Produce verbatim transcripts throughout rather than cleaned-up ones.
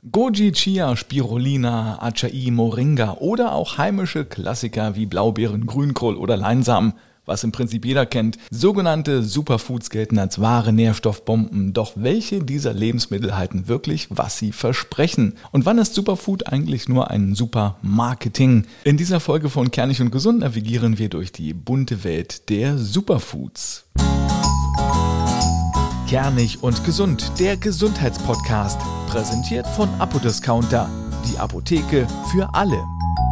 Goji, Chia, Spirulina, Acai, Moringa oder auch heimische Klassiker wie Blaubeeren, Grünkohl oder Leinsamen, was im Prinzip jeder kennt. Sogenannte Superfoods gelten als wahre Nährstoffbomben. Doch welche dieser Lebensmittel halten wirklich, was sie versprechen? Und wann ist Superfood eigentlich nur ein Supermarketing? In dieser Folge von Kernig und Gesund navigieren wir durch die bunte Welt der Superfoods. Kernig und Gesund, der Gesundheitspodcast, präsentiert von Apodiscounter, die Apotheke für alle.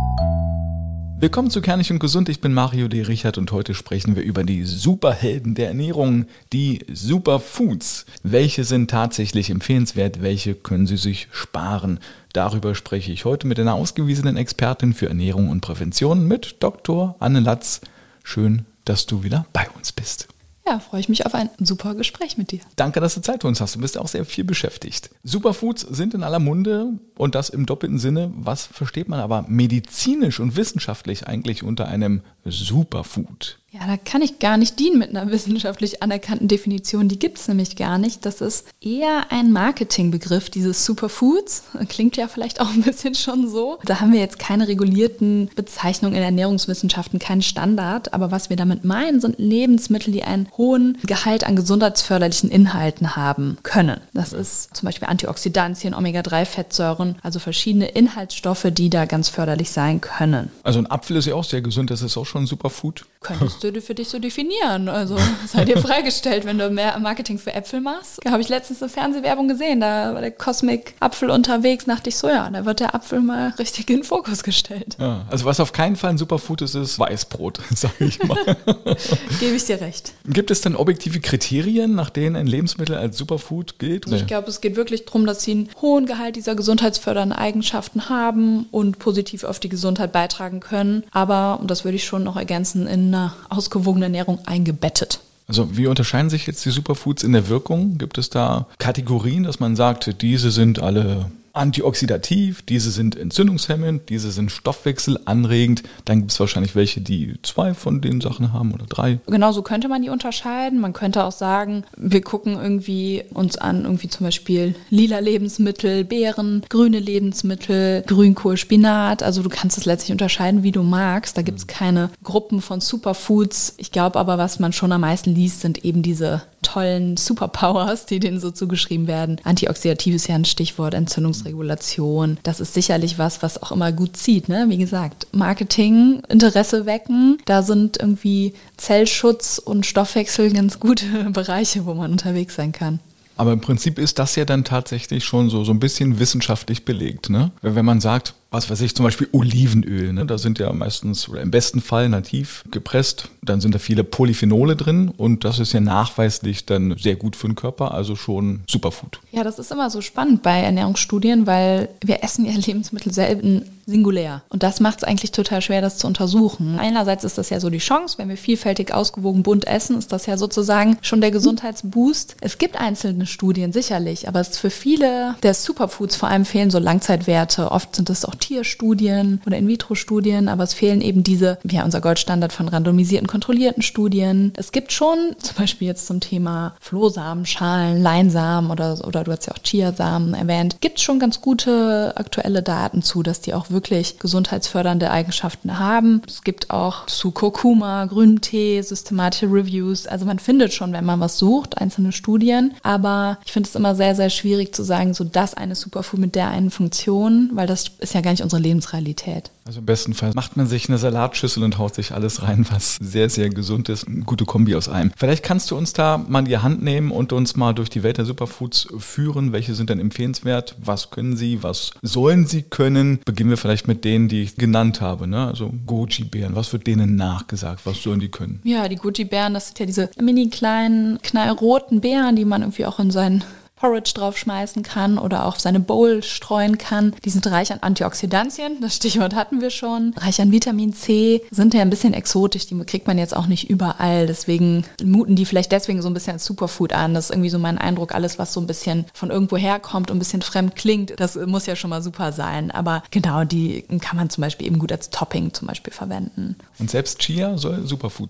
Willkommen zu Kernig und Gesund, ich bin Mario D. Richard und heute sprechen wir über die Superhelden der Ernährung, die Superfoods. Welche sind tatsächlich empfehlenswert, welche können Sie sich sparen? Darüber spreche ich heute mit einer ausgewiesenen Expertin für Ernährung und Prävention, mit Doktor Anne Latz. Schön, dass du wieder bei uns bist. Ja, freue ich mich auf ein super Gespräch mit dir. Danke, dass du Zeit für uns hast. Du bist auch sehr viel beschäftigt. Superfoods sind in aller Munde und das im doppelten Sinne. Was versteht man aber medizinisch und wissenschaftlich eigentlich unter einem Superfood? Ja, da kann ich gar nicht dienen mit einer wissenschaftlich anerkannten Definition. Die gibt es nämlich gar nicht. Das ist eher ein Marketingbegriff, dieses Superfoods. Klingt ja vielleicht auch ein bisschen schon so. Da haben wir jetzt keine regulierten Bezeichnungen in Ernährungswissenschaften, keinen Standard. Aber was wir damit meinen, sind Lebensmittel, die einen hohen Gehalt an gesundheitsförderlichen Inhalten haben können. Das ist zum Beispiel Antioxidantien, Omega drei Fettsäuren, also verschiedene Inhaltsstoffe, die da ganz förderlich sein können. Also ein Apfel ist ja auch sehr gesund, das ist auch schon ein Superfood. Könntest du für dich so definieren. Also sei dir freigestellt, wenn du mehr Marketing für Äpfel machst. Da habe ich letztens eine Fernsehwerbung gesehen, da war der Cosmic Apfel unterwegs, dachte ich so, ja, da wird der Apfel mal richtig in den Fokus gestellt. Ja, also was auf keinen Fall ein Superfood ist, ist Weißbrot, sage ich mal. Gebe ich dir recht. Gibt es denn objektive Kriterien, nach denen ein Lebensmittel als Superfood gilt? Also ich glaube, es geht wirklich darum, dass sie einen hohen Gehalt dieser gesundheitsfördernden Eigenschaften haben und positiv auf die Gesundheit beitragen können. Aber, und das würde ich schon noch ergänzen, in einer ausgewogene Ernährung eingebettet. Also wie unterscheiden sich jetzt die Superfoods in der Wirkung? Gibt es da Kategorien, dass man sagt, diese sind alle antioxidativ, diese sind entzündungshemmend, diese sind stoffwechselanregend. Dann gibt es wahrscheinlich welche, die zwei von den Sachen haben oder drei. Genau, so könnte man die unterscheiden. Man könnte auch sagen, wir gucken irgendwie uns an, irgendwie zum Beispiel lila Lebensmittel, Beeren, grüne Lebensmittel, Grünkohl, Spinat. Also du kannst es letztlich unterscheiden, wie du magst. Da gibt es keine Gruppen von Superfoods. Ich glaube aber, was man schon am meisten liest, sind eben diese tollen Superpowers, die denen so zugeschrieben werden. Antioxidativ ist ja ein Stichwort, Entzündungsregulation. Das ist sicherlich was, was auch immer gut zieht, ne? Wie gesagt, Marketing, Interesse wecken. Da sind irgendwie Zellschutz und Stoffwechsel ganz gute Bereiche, wo man unterwegs sein kann. Aber im Prinzip ist das ja dann tatsächlich schon so, so ein bisschen wissenschaftlich belegt, ne? Wenn man sagt, was weiß ich, zum Beispiel Olivenöl, ne? Da sind ja meistens oder im besten Fall nativ gepresst, dann sind da viele Polyphenole drin und das ist ja nachweislich dann sehr gut für den Körper, also schon Superfood. Ja, das ist immer so spannend bei Ernährungsstudien, weil wir essen ja Lebensmittel selten singulär und das macht es eigentlich total schwer, das zu untersuchen. Einerseits ist das ja so die Chance, wenn wir vielfältig, ausgewogen, bunt essen, ist das ja sozusagen schon der Gesundheitsboost. Es gibt einzelne Studien, sicherlich, aber es für viele der Superfoods vor allem fehlen so Langzeitwerte. Oft sind es auch Tierstudien oder In-vitro-Studien, aber es fehlen eben diese, ja, unser Goldstandard von randomisierten, kontrollierten Studien. Es gibt schon, zum Beispiel jetzt zum Thema Flohsamenschalen, Leinsamen oder, oder du hast ja auch Chiasamen erwähnt, gibt es schon ganz gute aktuelle Daten zu, dass die auch wirklich gesundheitsfördernde Eigenschaften haben. Es gibt auch zu Kurkuma, grünem Tee, systematische Reviews. Also man findet schon, wenn man was sucht, einzelne Studien. Aber ich finde es immer sehr, sehr schwierig zu sagen, so das eine Superfood mit der einen Funktion, weil das ist ja gar nicht unsere Lebensrealität. Also im besten Fall macht man sich eine Salatschüssel und haut sich alles rein, was sehr, sehr gesund ist. Eine gute Kombi aus einem. Vielleicht kannst du uns da mal in die Hand nehmen und uns mal durch die Welt der Superfoods führen. Welche sind denn empfehlenswert? Was können sie? Was sollen sie können? Beginnen wir vielleicht mit denen, die ich genannt habe. Ne? Also Goji-Beeren. Was wird denen nachgesagt? Was sollen die können? Ja, die Goji-Beeren, das sind ja diese mini kleinen, knallroten Beeren, die man irgendwie auch in seinen Porridge draufschmeißen kann oder auch auf seine Bowl streuen kann. Die sind reich an Antioxidantien, das Stichwort hatten wir schon. Reich an Vitamin C, sind ja ein bisschen exotisch, die kriegt man jetzt auch nicht überall. Deswegen muten die vielleicht deswegen so ein bisschen als Superfood an. Das ist irgendwie so mein Eindruck, alles was so ein bisschen von irgendwo herkommt und ein bisschen fremd klingt, das muss ja schon mal super sein. Aber genau, die kann man zum Beispiel eben gut als Topping zum Beispiel verwenden. Und selbst Chia soll Superfood sein?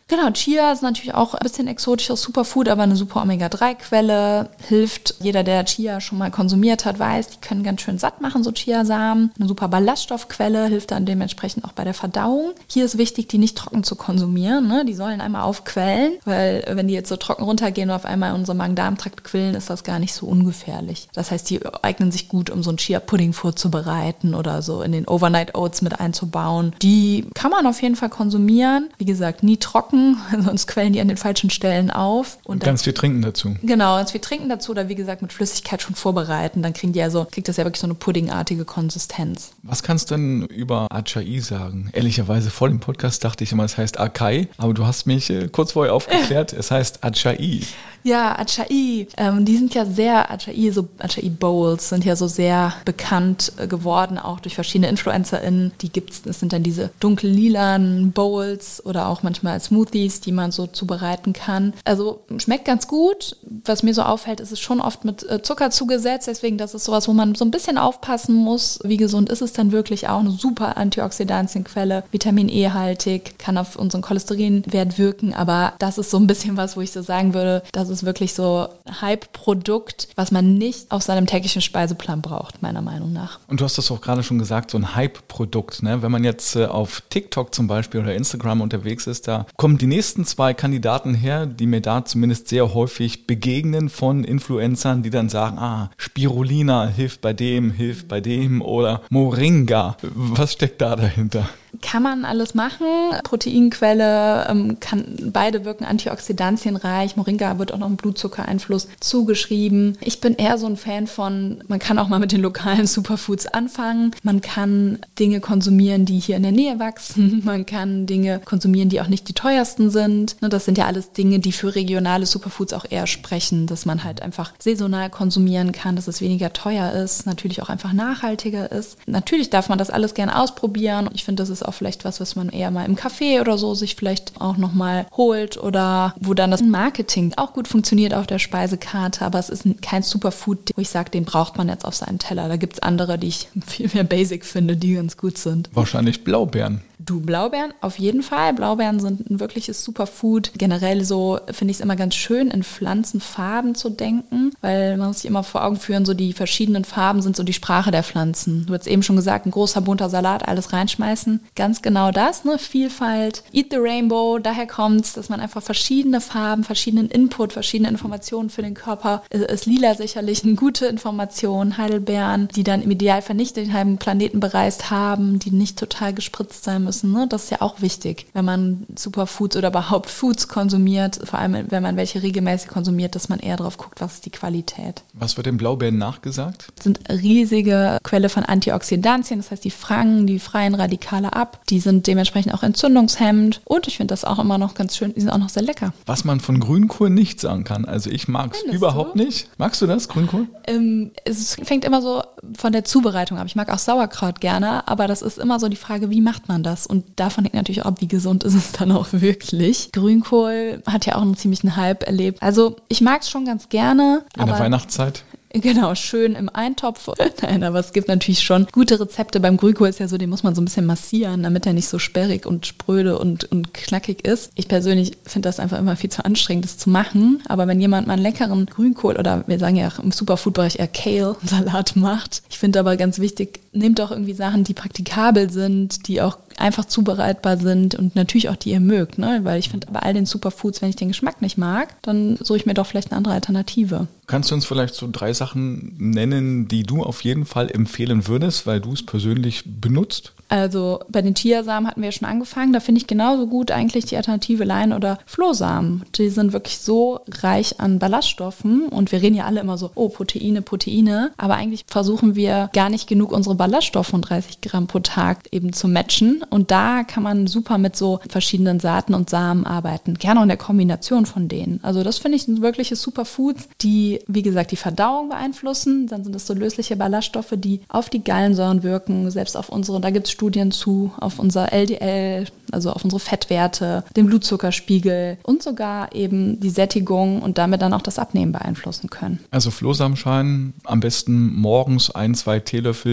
Genau, Chia ist natürlich auch ein bisschen exotisches Superfood, aber eine super Omega drei Quelle. Hilft, jeder, der Chia schon mal konsumiert hat, weiß, die können ganz schön satt machen, so Chiasamen. Eine super Ballaststoffquelle, hilft dann dementsprechend auch bei der Verdauung. Hier ist wichtig, die nicht trocken zu konsumieren. Ne? Die sollen einmal aufquellen, weil wenn die jetzt so trocken runtergehen und auf einmal in unserem Magen-Darm-Trakt quillen, ist das gar nicht so ungefährlich. Das heißt, die eignen sich gut, um so einen Chia-Pudding vorzubereiten oder so in den Overnight Oats mit einzubauen. Die kann man auf jeden Fall konsumieren. Wie gesagt, nie trocken, sonst quellen die an den falschen Stellen auf. Und, und ganz dann, viel trinken dazu. Genau, ganz viel trinken dazu oder wie gesagt mit Flüssigkeit schon vorbereiten. Dann kriegen die ja so, kriegt das ja wirklich so eine puddingartige Konsistenz. Was kannst du denn über Acai sagen? Ehrlicherweise vor dem Podcast dachte ich immer, es heißt Acai, aber du hast mich äh, kurz vorher aufgeklärt, es heißt Acai. Ja, Acai. Ähm, die sind ja sehr, Acai, so Acai Bowls sind ja so sehr bekannt äh, geworden, auch durch verschiedene InfluencerInnen. Die gibt's, das sind dann diese dunkel-lilanen Bowls oder auch manchmal als Smoothies, die man so zubereiten kann. Also schmeckt ganz gut. Was mir so auffällt, ist es schon oft mit äh, Zucker zugesetzt, deswegen das ist sowas, wo man so ein bisschen aufpassen muss. Wie gesund ist es dann wirklich auch? Eine super Antioxidantienquelle, Vitamin E-haltig, kann auf unseren Cholesterinwert wirken, aber das ist so ein bisschen was, wo ich so sagen würde, das ist wirklich so ein Hype-Produkt, was man nicht auf seinem täglichen Speiseplan braucht, meiner Meinung nach. Und du hast das auch gerade schon gesagt, so ein Hype-Produkt, ne? Wenn man jetzt äh, auf TikTok zum Beispiel oder Instagram unterwegs ist, da kommen die nächsten zwei Kandidaten her, die mir da zumindest sehr häufig begegnen von Influencern, die dann sagen, ah, Spirulina hilft bei dem, hilft bei dem oder Moringa. Was steckt da dahinter? Kann man alles machen. Proteinquelle, ähm, kann, beide wirken antioxidantienreich. Moringa wird auch noch einen Blutzuckereinfluss zugeschrieben. Ich bin eher so ein Fan von, man kann auch mal mit den lokalen Superfoods anfangen. Man kann Dinge konsumieren, die hier in der Nähe wachsen. Man kann Dinge konsumieren, die auch nicht die teuersten sind. Das sind ja alles Dinge, die für regionale Superfoods auch eher sprechen, dass man halt einfach saisonal konsumieren kann, dass es weniger teuer ist, natürlich auch einfach nachhaltiger ist. Natürlich darf man das alles gerne ausprobieren. Ich finde, das ist auch vielleicht was, was man eher mal im Café oder so sich vielleicht auch nochmal holt oder wo dann das Marketing auch gut funktioniert auf der Speisekarte, aber es ist kein Superfood, wo ich sage, den braucht man jetzt auf seinen Teller. Da gibt es andere, die ich viel mehr basic finde, die ganz gut sind. Wahrscheinlich Blaubeeren. Du, Blaubeeren, auf jeden Fall. Blaubeeren sind ein wirkliches Superfood. Generell so finde ich es immer ganz schön, in Pflanzenfarben zu denken, weil man muss sich immer vor Augen führen, so die verschiedenen Farben sind so die Sprache der Pflanzen. Du hast eben schon gesagt, ein großer bunter Salat, alles reinschmeißen. Ganz genau das, ne? Vielfalt. Eat the Rainbow, daher kommt's, dass man einfach verschiedene Farben, verschiedenen Input, verschiedene Informationen für den Körper, ist lila sicherlich eine gute Information, Heidelbeeren, die dann im Idealfall nicht den halben Planeten bereist haben, die nicht total gespritzt sein müssen. Ne? Das ist ja auch wichtig, wenn man Superfoods oder überhaupt Foods konsumiert, vor allem wenn man welche regelmäßig konsumiert, dass man eher drauf guckt, was ist die Qualität. Was wird den Blaubeeren nachgesagt? Das sind riesige Quelle von Antioxidantien, das heißt, die fangen die freien Radikale ab, die sind dementsprechend auch entzündungshemmend und ich finde das auch immer noch ganz schön, die sind auch noch sehr lecker. Was man von Grünkohl nicht sagen kann, also ich mag es überhaupt du? nicht. Magst du das, Grünkohl? Ähm, es fängt immer so von der Zubereitung ab. Ich mag auch Sauerkraut gerne, aber das ist immer so die Frage, wie macht man das? Und davon hängt natürlich auch ab, wie gesund ist es dann auch wirklich. Grünkohl hat ja auch einen ziemlichen Hype erlebt. Also ich mag es schon ganz gerne. In aber der Weihnachtszeit? Genau, schön im Eintopf. Nein, aber es gibt natürlich schon gute Rezepte. Beim Grünkohl ist ja so, den muss man so ein bisschen massieren, damit er nicht so sperrig und spröde und, und knackig ist. Ich persönlich finde das einfach immer viel zu anstrengend, das zu machen. Aber wenn jemand mal einen leckeren Grünkohl oder wir sagen ja auch im Superfood-Bereich eher Kale-Salat macht, ich finde aber ganz wichtig, nehmt doch irgendwie Sachen, die praktikabel sind, die auch einfach zubereitbar sind und natürlich auch die ihr mögt, ne? Weil ich finde, bei all den Superfoods, wenn ich den Geschmack nicht mag, dann suche ich mir doch vielleicht eine andere Alternative. Kannst du uns vielleicht so drei Sachen nennen, die du auf jeden Fall empfehlen würdest, weil du es persönlich benutzt? Also bei den Chiasamen hatten wir ja schon angefangen. Da finde ich genauso gut eigentlich die Alternative Lein- oder Flohsamen. Die sind wirklich so reich an Ballaststoffen. Und wir reden ja alle immer so, oh, Proteine, Proteine. Aber eigentlich versuchen wir gar nicht genug unsere Ballaststoffe von dreißig Gramm pro Tag eben zu matchen. Und da kann man super mit so verschiedenen Saaten und Samen arbeiten. Gerne auch in der Kombination von denen. Also das finde ich ein wirkliches Superfoods, die, wie gesagt, die Verdauung beeinflussen. Dann sind es so lösliche Ballaststoffe, die auf die Gallensäuren wirken, selbst auf unsere, da gibt es Studien zu, auf unser L D L, also auf unsere Fettwerte, den Blutzuckerspiegel und sogar eben die Sättigung und damit dann auch das Abnehmen beeinflussen können. Also Flohsamenschalen am besten morgens ein, zwei Teelöffel mit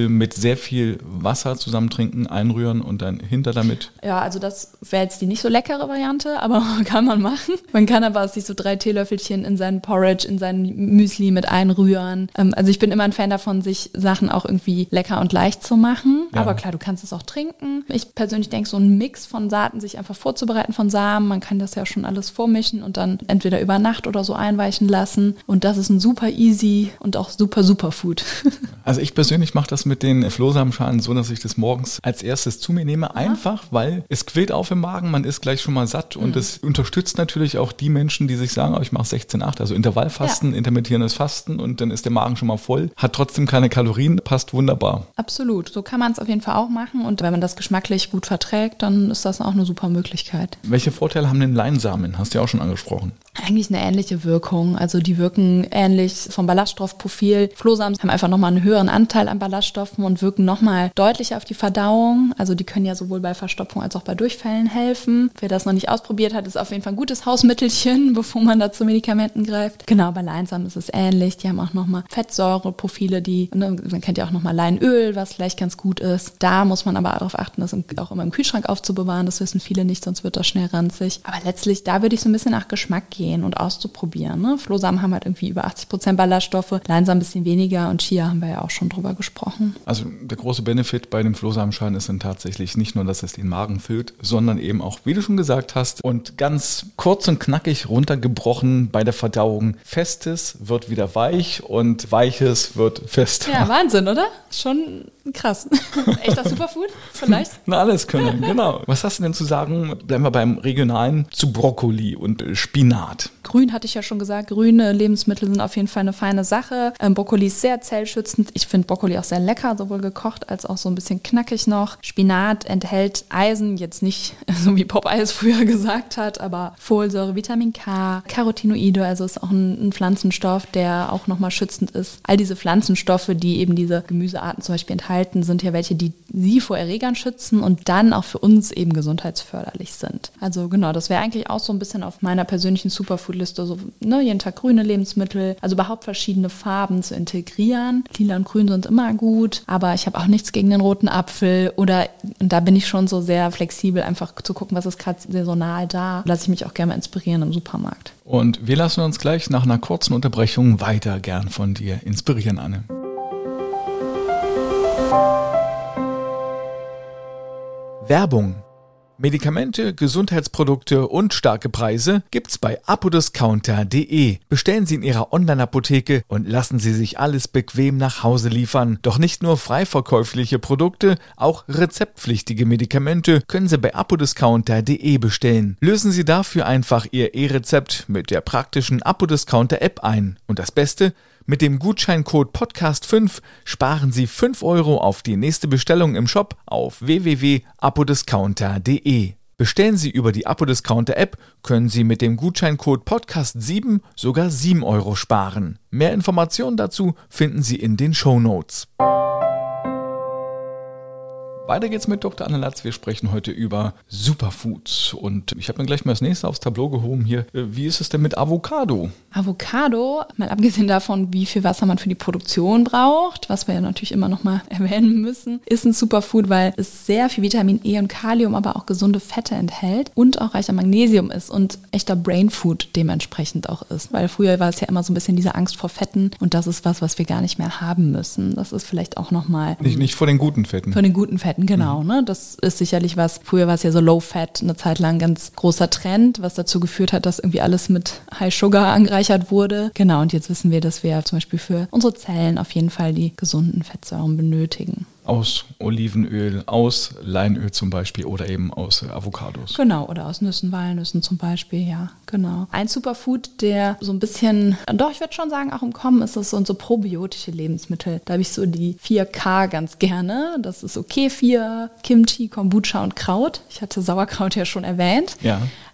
sehr viel Wasser zusammen trinken, einrühren und dann hinter damit. Ja, also das wäre jetzt die nicht so leckere Variante, aber kann man machen. Man kann aber sich so drei Teelöffelchen in seinen Porridge, in seinen Müsli mit einrühren. Ähm, also ich bin immer ein Fan davon, sich Sachen auch irgendwie lecker und leicht zu machen. Ja. Aber klar, du kannst es auch trinken. Ich persönlich denke, so ein Mix von Saaten, sich einfach vorzubereiten von Samen, man kann das ja schon alles vormischen und dann entweder über Nacht oder so einweichen lassen. Und das ist ein super easy und auch super, super Food. Also ich persönlich mache das mit den Flohsamenschalen so, dass ich das morgens als erstes zu mir nehme. Einfach, weil es quillt auf im Magen, man ist gleich schon mal satt und es mhm. unterstützt natürlich auch die Menschen, die sich sagen, oh, ich mache sechzehn acht, also Intervallfasten, ja. intermittierendes Fasten und dann ist der Magen schon mal voll, hat trotzdem keine Kalorien, passt wunderbar. Absolut, so kann man es auf jeden Fall auch machen und wenn man das geschmacklich gut verträgt, dann ist das auch eine super Möglichkeit. Welche Vorteile haben denn Leinsamen? Hast du ja auch schon angesprochen. Eigentlich eine ähnliche Wirkung, also die wirken ähnlich vom Ballaststoffprofil. Flohsamen haben einfach nochmal einen höheren Anteil an Ballaststoffen und wirken nochmal deutlicher auf die Verdauung. Also die können ja sowohl bei Verstopfung als auch bei Durchfällen helfen. Wer das noch nicht ausprobiert hat, ist auf jeden Fall ein gutes Hausmittelchen, bevor man da zu Medikamenten greift. Genau, bei Leinsamen ist es ähnlich. Die haben auch nochmal Fettsäureprofile, die, ne, man kennt ja auch nochmal Leinöl, was vielleicht ganz gut ist. Da muss man aber darauf achten, das auch immer im Kühlschrank aufzubewahren. Das wissen viele nicht, sonst wird das schnell ranzig. Aber letztlich, da würde ich so ein bisschen nach Geschmack gehen und auszuprobieren. Ne? Flohsamen haben halt irgendwie über achtzig Prozent Ballaststoffe, Leinsamen ein bisschen weniger und Chia haben wir ja auch schon drüber gesprochen. Also der große Benefit bei dem Flohsamenschalen ist dann tatsächlich nicht nur, dass es den Magen füllt, sondern eben auch, wie du schon gesagt hast, und ganz kurz und knackig runtergebrochen bei der Verdauung. Festes wird wieder weich und Weiches wird fester. Ja, Wahnsinn, oder? Schon krass. Echter Superfood vielleicht? Na, alles können, genau. Was hast du denn zu sagen, bleiben wir beim Regionalen, zu Brokkoli und Spinat? Grün hatte ich ja schon gesagt, grüne Lebensmittel sind auf jeden Fall eine feine Sache. Ähm, Brokkoli ist sehr zellschützend. Ich finde Brokkoli auch sehr lecker, sowohl gekocht als auch so ein bisschen knackig noch. Spinat enthält Eisen, jetzt nicht so wie Popeye es früher gesagt hat, aber Folsäure, Vitamin K, Carotinoide, also ist auch ein, ein Pflanzenstoff, der auch nochmal schützend ist. All diese Pflanzenstoffe, die eben diese Gemüsearten zum Beispiel enthalten, sind ja welche, die sie vor Erregern schützen und dann auch für uns eben gesundheitsförderlich sind. Also genau, das wäre eigentlich auch so ein bisschen auf meiner persönlichen Superfood-Liste, so ne, jeden Tag grüne Lebensmittel, also überhaupt verschiedene Farben zu integrieren. Lila und grün sind immer gut, aber ich habe auch nichts gegen den roten Apfel oder, und da bin ich schon so sehr flexibel, einfach zu gucken, was ist gerade saisonal da. Lasse ich mich auch gerne mal inspirieren im Supermarkt. Und wir lassen uns gleich nach einer kurzen Unterbrechung weiter gern von dir inspirieren, Anne. Werbung. Medikamente, Gesundheitsprodukte und starke Preise gibt's bei apodiscounter punkt de. Bestellen Sie in Ihrer Online-Apotheke und lassen Sie sich alles bequem nach Hause liefern. Doch nicht nur frei verkäufliche Produkte, auch rezeptpflichtige Medikamente können Sie bei apodiscounter punkt de bestellen. Lösen Sie dafür einfach Ihr E-Rezept mit der praktischen Apodiscounter-App ein. Und das Beste: mit dem Gutscheincode Podcast fünf sparen Sie fünf Euro auf die nächste Bestellung im Shop auf w w w punkt apodiscounter punkt de. Bestellen Sie über die Apodiscounter-App, können Sie mit dem Gutscheincode Podcast sieben sogar sieben Euro sparen. Mehr Informationen dazu finden Sie in den Shownotes. Weiter geht's mit Doktor Anne Latz. Wir sprechen heute über Superfoods. Und ich habe mir gleich mal das nächste aufs Tableau gehoben hier. Wie ist es denn mit Avocado? Avocado, mal abgesehen davon, wie viel Wasser man für die Produktion braucht, was wir ja natürlich immer noch mal erwähnen müssen, ist ein Superfood, weil es sehr viel Vitamin E und Kalium, aber auch gesunde Fette enthält und auch reich an Magnesium ist und echter Brainfood dementsprechend auch ist. Weil früher war es ja immer so ein bisschen diese Angst vor Fetten und das ist was, was wir gar nicht mehr haben müssen. Das ist vielleicht auch noch mal... Nicht, nicht vor den guten Fetten. Vor den guten Fetten, genau. Mhm. Ne? Das ist sicherlich was, früher war es ja so Low-Fat, eine Zeit lang ganz großer Trend, was dazu geführt hat, dass irgendwie alles mit High Sugar angereichert wurde. Genau, und jetzt wissen wir, dass wir zum Beispiel für unsere Zellen auf jeden Fall die gesunden Fettsäuren benötigen. Aus Olivenöl, aus Leinöl zum Beispiel oder eben aus Avocados. Genau, oder aus Nüssen, Walnüssen zum Beispiel, ja, genau. Ein Superfood, der so ein bisschen, doch ich würde schon sagen, auch im Kommen ist, das so, so probiotische Lebensmittel. Da habe ich so die vier K ganz gerne. Das ist so Kefir, Kimchi, Kombucha und Kraut. Ich hatte Sauerkraut ja schon erwähnt. Ja.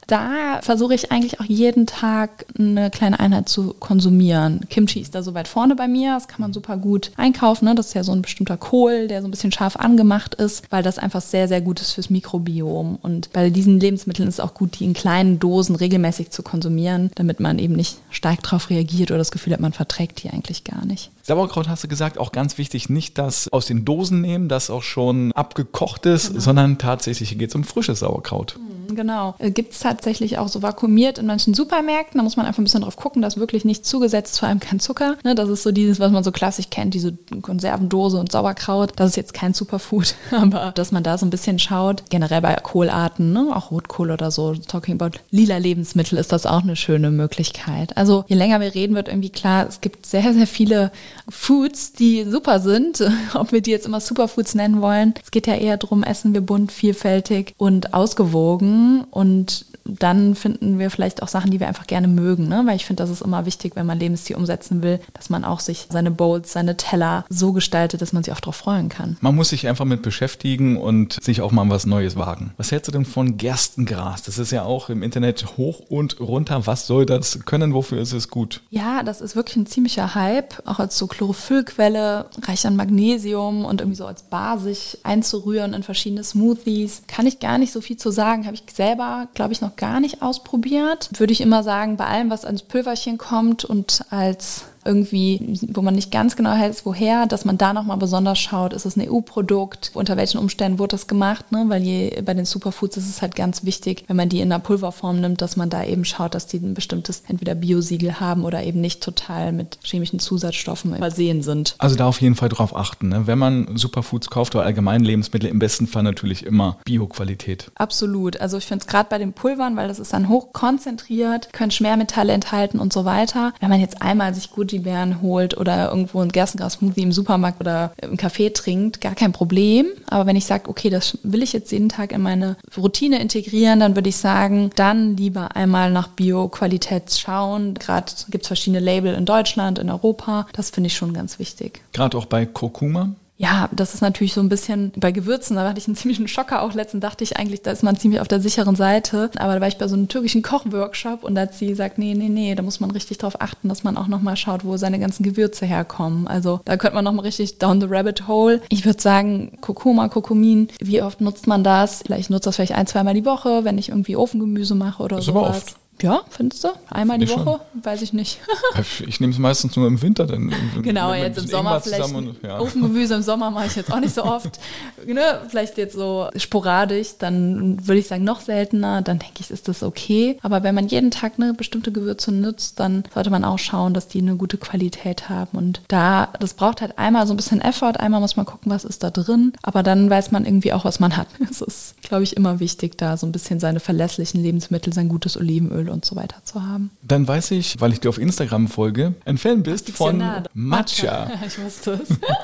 da versuche ich eigentlich auch jeden Tag eine kleine Einheit zu konsumieren. Kimchi ist da so weit vorne bei mir, das kann man super gut einkaufen. Ne? Das ist ja so ein bestimmter Kohl, der so ein bisschen scharf angemacht ist, weil das einfach sehr, sehr gut ist fürs Mikrobiom. Und bei diesen Lebensmitteln ist es auch gut, die in kleinen Dosen regelmäßig zu konsumieren, damit man eben nicht stark darauf reagiert oder das Gefühl hat, man verträgt die eigentlich gar nicht. Sauerkraut hast du gesagt, auch ganz wichtig, nicht das aus den Dosen nehmen, das auch schon abgekocht ist, genau. sondern tatsächlich geht es um frisches Sauerkraut. Genau. Gibt es tatsächlich auch so vakuumiert in manchen Supermärkten. Da muss man einfach ein bisschen drauf gucken, da ist wirklich nicht zugesetzt, vor allem kein Zucker. Ne, das ist so dieses, was man so klassisch kennt, diese Konservendose und Sauerkraut. Das ist jetzt kein Superfood, aber dass man da so ein bisschen schaut. Generell bei Kohlarten, ne, auch Rotkohl oder so, talking about lila Lebensmittel, ist das auch eine schöne Möglichkeit. Also je länger wir reden, wird irgendwie klar, es gibt sehr, sehr viele Foods, die super sind. Ob wir die jetzt immer Superfoods nennen wollen. Es geht ja eher darum, essen wir bunt, vielfältig und ausgewogen. Und dann finden wir vielleicht auch Sachen, die wir einfach gerne mögen, ne? Weil ich finde, das ist immer wichtig, wenn man Lebensstil umsetzen will, dass man auch sich seine Bowls, seine Teller so gestaltet, dass man sich auch darauf freuen kann. Man muss sich einfach mit beschäftigen und sich auch mal was Neues wagen. Was hältst du denn von Gerstengras? Das ist ja auch im Internet hoch und runter. Was soll das können? Wofür ist es gut? Ja, das ist wirklich ein ziemlicher Hype, auch als so Chlorophyllquelle, reich an Magnesium und irgendwie so als Basis einzurühren in verschiedene Smoothies. Kann ich gar nicht so viel zu sagen, habe ich selber, glaube ich, noch gar nicht ausprobiert. Würde ich immer sagen, bei allem, was ans Pülverchen kommt und als irgendwie, wo man nicht ganz genau weiß, woher, dass man da nochmal besonders schaut, ist es ein E U-Produkt, unter welchen Umständen wurde das gemacht, ne? Weil je, bei den Superfoods ist es halt ganz wichtig, wenn man die in einer Pulverform nimmt, dass man da eben schaut, dass die ein bestimmtes entweder Biosiegel haben oder eben nicht total mit chemischen Zusatzstoffen übersehen sind. Also da auf jeden Fall drauf achten, ne? Wenn man Superfoods kauft oder allgemein Lebensmittel, im besten Fall natürlich immer Bio-Qualität. Absolut, also ich finde es gerade bei den Pulvern, weil das ist dann hoch konzentriert, können Schwermetalle enthalten und so weiter. Wenn man jetzt einmal sich gut die Beeren holt oder irgendwo ein Gerstengras-Smoothie im Supermarkt oder im Café trinkt, gar kein Problem. Aber wenn ich sage, okay, das will ich jetzt jeden Tag in meine Routine integrieren, dann würde ich sagen, dann lieber einmal nach Bio-Qualität schauen. Gerade gibt es verschiedene Label in Deutschland, in Europa. Das finde ich schon ganz wichtig. Gerade auch bei Kurkuma? Ja, das ist natürlich so ein bisschen bei Gewürzen, da hatte ich einen ziemlichen Schocker auch letztens, dachte ich eigentlich, da ist man ziemlich auf der sicheren Seite, aber da war ich bei so einem türkischen Kochworkshop und da hat sie gesagt, nee, nee, nee, da muss man richtig drauf achten, dass man auch nochmal schaut, wo seine ganzen Gewürze herkommen, also da könnte man nochmal richtig down the rabbit hole. Ich würde sagen, Kurkuma, Kurkumin, wie oft nutzt man das? Vielleicht nutzt das vielleicht ein, zweimal die Woche, wenn ich irgendwie Ofengemüse mache oder so. Das ist aber oft. Ja, findest du? Einmal die Woche? Schon. Weiß ich nicht. Ich nehme es meistens nur im Winter. Dann genau, jetzt im Sommer vielleicht. Und, ja. Ofengemüse im Sommer mache ich jetzt auch nicht so oft. Ne? Vielleicht jetzt so sporadisch, dann würde ich sagen noch seltener. Dann denke ich, ist das okay. Aber wenn man jeden Tag eine bestimmte Gewürze nutzt, dann sollte man auch schauen, dass die eine gute Qualität haben. Und da, das braucht halt einmal so ein bisschen Effort. Einmal muss man gucken, was ist da drin. Aber dann weiß man irgendwie auch, was man hat. Es ist, glaube ich, immer wichtig, da so ein bisschen seine verlässlichen Lebensmittel, sein gutes Olivenöl und so weiter zu haben. Dann weiß ich, weil ich dir auf Instagram folge, ein Fan bist von Matcha. Ich wusste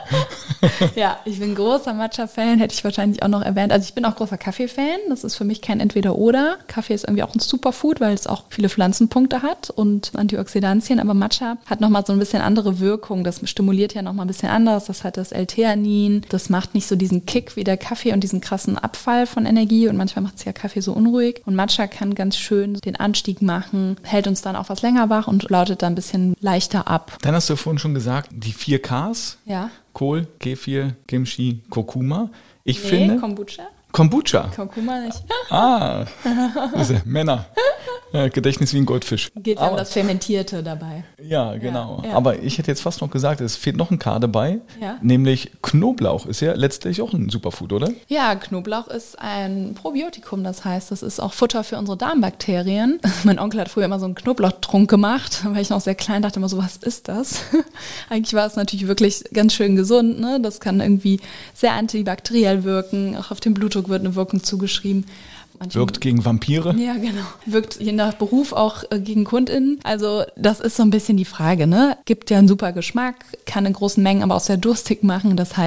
es. Ja, ich bin großer Matcha-Fan, hätte ich wahrscheinlich auch noch erwähnt. Also ich bin auch großer Kaffee-Fan. Das ist für mich kein Entweder-Oder. Kaffee ist irgendwie auch ein Superfood, weil es auch viele Pflanzenpunkte hat und Antioxidantien. Aber Matcha hat nochmal so ein bisschen andere Wirkung. Das stimuliert ja nochmal ein bisschen anders. Das hat das L-Theanin. Das macht nicht so diesen Kick wie der Kaffee und diesen krassen Abfall von Energie. Und manchmal macht es ja Kaffee so unruhig. Und Matcha kann ganz schön den Anstieg machen, hält uns dann auch was länger wach und lautet dann ein bisschen leichter ab. Dann hast du vorhin schon gesagt, die vier Ks. Ja. Kohl, Kefir, Kimchi, Kurkuma. Ich nee, finde... Kombucha. Kombucha? Kurkuma nicht. Ah, diese Männer. Ja, Gedächtnis wie ein Goldfisch. Geht ja um das Fermentierte dabei. Ja, genau. Ja, ja. Aber ich hätte jetzt fast noch gesagt, es fehlt noch ein K dabei, ja. nämlich Knoblauch. Ist ja letztlich auch ein Superfood, oder? Ja, Knoblauch ist ein Probiotikum, das heißt, das ist auch Futter für unsere Darmbakterien. Mein Onkel hat früher immer so einen Knoblauchtrunk gemacht, weil ich noch sehr klein dachte immer so, was ist das? Eigentlich war es natürlich wirklich ganz schön gesund, ne? Das kann irgendwie sehr antibakteriell wirken, auch auf den Blutdruck wird eine Wirkung zugeschrieben. Manche wirkt gegen Vampire? Ja, genau. Wirkt je nach Beruf auch äh, gegen KundInnen. Also das ist so ein bisschen die Frage, ne? Gibt ja einen super Geschmack, kann in großen Mengen aber auch sehr durstig machen. Das heißt,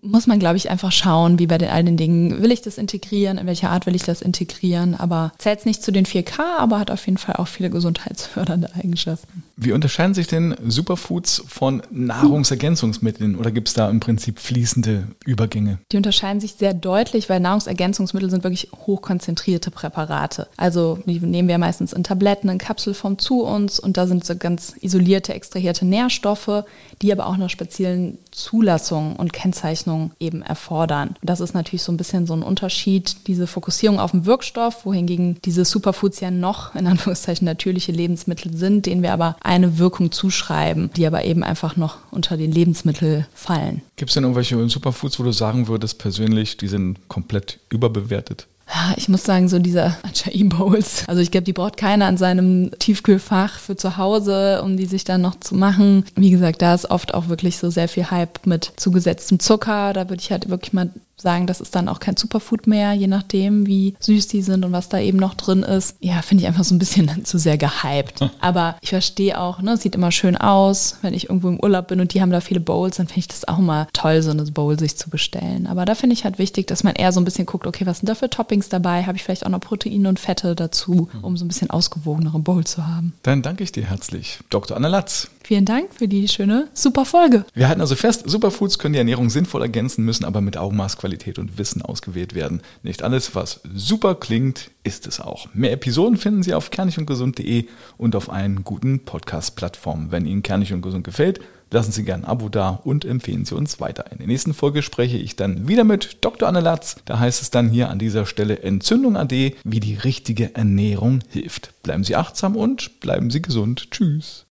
muss man, glaube ich, einfach schauen, wie bei den, all den Dingen. Will ich das integrieren? In welcher Art will ich das integrieren? Aber zählt nicht zu den vier K, aber hat auf jeden Fall auch viele gesundheitsfördernde Eigenschaften. Wie unterscheiden sich denn Superfoods von Nahrungsergänzungsmitteln oder gibt es da im Prinzip fließende Übergänge? Die unterscheiden sich sehr deutlich, weil Nahrungsergänzungsmittel sind wirklich hochkonzentrierte Präparate. Also die nehmen wir meistens in Tabletten, in Kapselform zu uns und da sind so ganz isolierte, extrahierte Nährstoffe, die aber auch noch speziellen Zulassungen und Kennzeichnungen eben erfordern. Und das ist natürlich so ein bisschen so ein Unterschied, diese Fokussierung auf den Wirkstoff, wohingegen diese Superfoods ja noch in Anführungszeichen natürliche Lebensmittel sind, denen wir aber eine Wirkung zuschreiben, die aber eben einfach noch unter den Lebensmittel fallen. Gibt es denn irgendwelche Superfoods, wo du sagen würdest persönlich, die sind komplett überbewertet? Ja, ich muss sagen, so diese Acai-Bowls, also ich glaube, die braucht keiner an seinem Tiefkühlfach für zu Hause, um die sich dann noch zu machen. Wie gesagt, da ist oft auch wirklich so sehr viel Hype mit zugesetztem Zucker. Da würde ich halt wirklich mal sagen, das ist dann auch kein Superfood mehr, je nachdem, wie süß die sind und was da eben noch drin ist. Ja, finde ich einfach so ein bisschen zu sehr gehypt. Aber ich verstehe auch, ne, es sieht immer schön aus, wenn ich irgendwo im Urlaub bin und die haben da viele Bowls, dann finde ich das auch immer toll, so eine Bowl sich zu bestellen. Aber da finde ich halt wichtig, dass man eher so ein bisschen guckt, okay, was sind da für Toppings dabei? Habe ich vielleicht auch noch Proteine und Fette dazu, um so ein bisschen ausgewogenere Bowl zu haben. Dann danke ich dir herzlich, Doktor Anne Latz. Vielen Dank für die schöne, super Folge. Wir halten also fest, Superfoods können die Ernährung sinnvoll ergänzen, müssen aber mit Augenmaß, Qualität und Wissen ausgewählt werden. Nicht alles, was super klingt, ist es auch. Mehr Episoden finden Sie auf kernig und gesund punkt de und auf allen guten Podcast-Plattformen. Wenn Ihnen Kernig und Gesund gefällt, lassen Sie gerne ein Abo da und empfehlen Sie uns weiter. In der nächsten Folge spreche ich dann wieder mit Doktor Anne Latz. Da heißt es dann hier an dieser Stelle Entzündung A D, wie die richtige Ernährung hilft. Bleiben Sie achtsam und bleiben Sie gesund. Tschüss.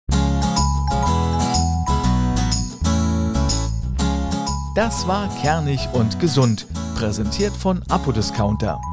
Das war Kernig und Gesund, präsentiert von Apodiscounter.